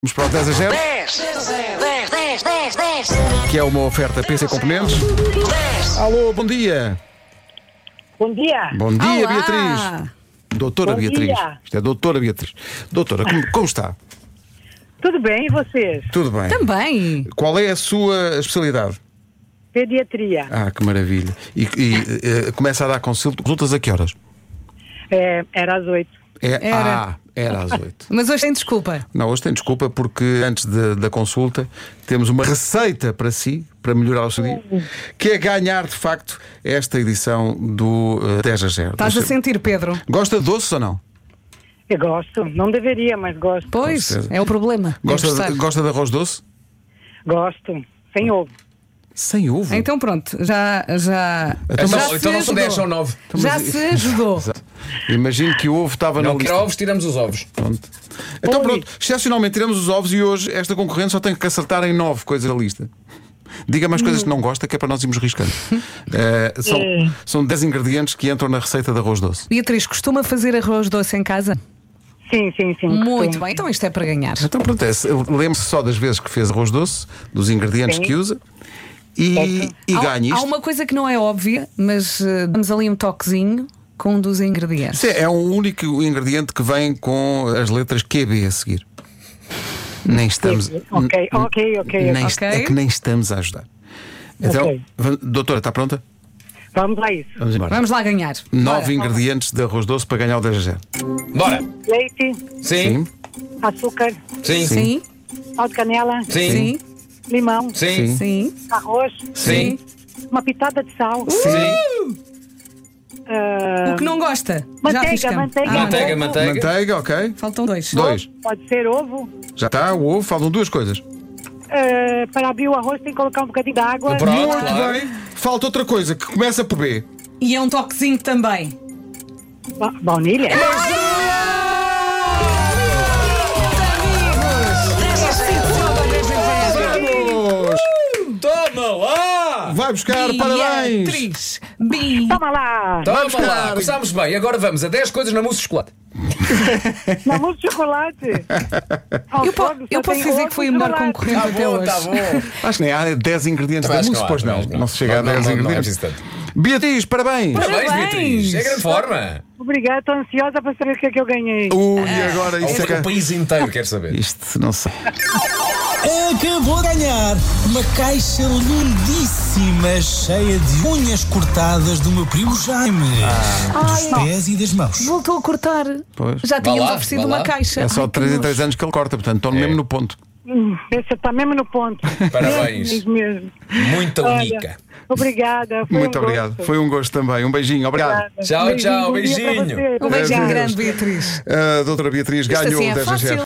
Vamos para o 10 a 0. 10, 10, Que é uma oferta PC Componentes. 10. Alô, bom dia. Bom dia. Bom dia, Olá. Beatriz. Doutora Bom Beatriz. dia. Isto é doutora Beatriz. Doutora, como está? Tudo bem, e vocês? Tudo bem. Também. Qual é a sua especialidade? Pediatria. Ah, que maravilha. E começa a dar consultas a que horas? Era às 8. Era às 8. Mas hoje tem desculpa. Não, hoje tem desculpa porque antes da consulta temos uma receita para si, para melhorar o seu dia, que é ganhar de facto esta edição do 10 a 0. Estás a sentir, Pedro? Gosta de doces ou não? Eu gosto. Não deveria, mas gosto. Pois, certeza. é o problema. É gostar. Gosta de arroz doce? Gosto. Sem ovo. Sem ovo? Então pronto, já Então não são 10, são 9. Já se ajudou. Exato. Imagino que o ovo estava na Não quer lista. ovos, tiramos os ovos. Pronto. Então pronto, excepcionalmente tiramos os ovos e hoje esta concorrente só tem que acertar em 9 coisas da lista. Diga mais coisas que não gosta, que é para nós irmos riscando. São 10 ingredientes que entram na receita de arroz doce. Beatriz, costuma fazer arroz doce em casa? Sim. Muito costumo. bem, então isto é para ganhar. Então pronto, lembre-se só das vezes que fez arroz doce, dos ingredientes Sim. que usa e ganha Há isto. uma coisa que não é óbvia, mas damos ali um toquezinho com um dos ingredientes. É um único ingrediente que vem com as letras QB a seguir. Nem estamos. Ok. É que nem estamos a ajudar. Então, Ok. doutora, está pronta? Vamos a isso. Vamos embora. Vamos lá ganhar. 9 ingredientes de arroz doce para ganhar o 10 a 0. Bora! Leite, Sim. açúcar, Sim. Sim, sal de canela, Sim. sim, limão, Sim. sim. arroz, Sim. uma pitada de sal, O que não gosta? Já Manteiga, arriscamos. manteiga. Manteiga. Manteiga, ok. Faltam dois. 2. pode ser ovo. Já está, o ovo, faltam 2 coisas. Para abrir o arroz tem que colocar um bocadinho de água. Pronto. Muito claro. bem. Falta outra coisa que começa por B. E é um toquezinho também. Baunilha. 10 a 0. Vamos! Toma lá! Vai buscar, parabéns! Beatriz. Toma lá. Toma buscar. lá! Começámos bem, agora vamos a 10 coisas na mousse de chocolate. Não mousse de chocolate. Eu posso dizer que foi a melhor concorrente até hoje. bom. Acho que nem há 10 ingredientes Também da acho que mousse, não há, pois também não. acho que não. Não se chega a Não, 10 não é ingredientes. preciso tanto. Beatriz, parabéns! Parabéns, Beatriz! É grande forma! Obrigada, estou ansiosa para saber o que é que eu ganhei. Ui, agora isso é O que... país inteiro quer saber. Isto, não sei. Acabou de ganhar uma caixa lindíssima, cheia de unhas cortadas do meu primo Jaime. Dos pés e das mãos. Voltou a cortar. Pois. Já tínhamos lá, oferecido vá uma lá. caixa. É só Ai, de que 3 em 3 nojo. anos que ele corta, portanto estão mesmo no ponto. Esse está mesmo no ponto. Parabéns. Mesmo. Muita Olha, única. Obrigada. Foi Muito um obrigado. gosto. Foi um gosto também. Um beijinho. Obrigado. Tchau, tchau, Bom dia para beijinho. vocês. Um beijinho Adeus. grande, Beatriz. A doutora Beatriz Isto ganhou assim é o 10 a 0. fácil.